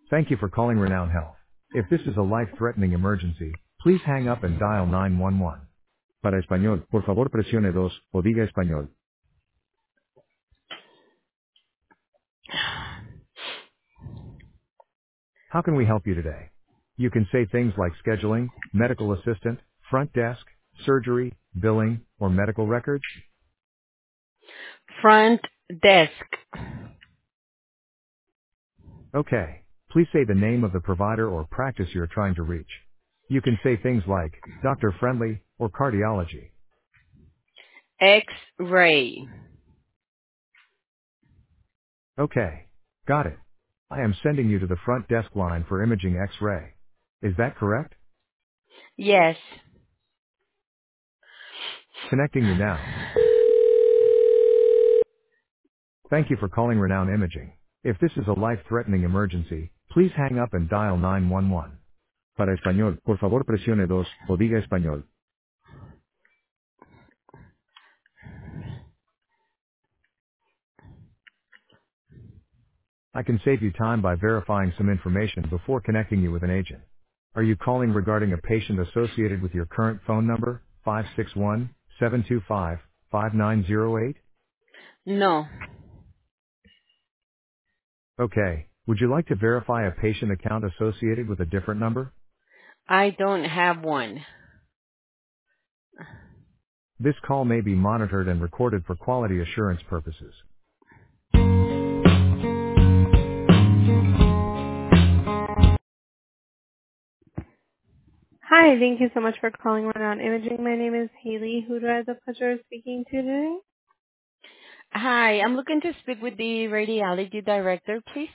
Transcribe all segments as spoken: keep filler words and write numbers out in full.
Thank you for calling Renown Health. If this is a life-threatening emergency, please hang up and dial nine one one. Para español, por favor presione dos o diga español. How can we help you today? You can say things like scheduling, medical assistant, front desk, surgery, billing, or medical records. Front desk. Okay. Please say the name of the provider or practice you're trying to reach. You can say things like Doctor Friendly or cardiology. X-ray. Okay. Got it. I am sending you to the front desk line for imaging X-ray. Is that correct? Yes. Connecting you now. Thank you for calling Renown Imaging. If this is a life-threatening emergency, please hang up and dial nine one one. Para español, por favor presione dos o diga español. I can save you time by verifying some information before connecting you with an agent. Are you calling regarding a patient associated with your current phone number, five six one, seven two five, five nine zero eight? No. Okay. Would you like to verify a patient account associated with a different number? I don't have one. This call may be monitored and recorded for quality assurance purposes. Hi, thank you so much for calling Renown Imaging. My name is Haley. Who do I have the pleasure of speaking to today? Hi, I'm looking to speak with the radiology director, please.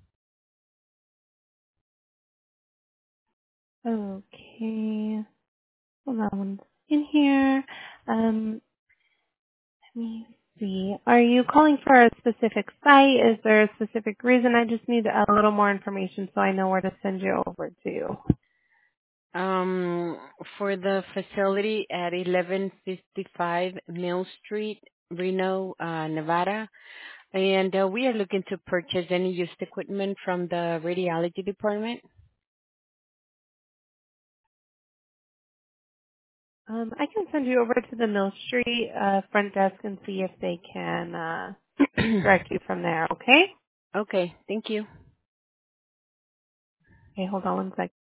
Okay. Hold on one in here. Um, let me see. Are you calling for a specific site? Is there a specific reason? I just need a little more information so I know where to send you over to. Um, for the facility at eleven fifty-five Mill Street, Reno, uh, Nevada. And uh, we are looking to purchase any used equipment from the radiology department. Um, I can send you over to the Mill Street uh, front desk and see if they can uh, direct you from there, okay? Okay, thank you. Okay, hold on one second.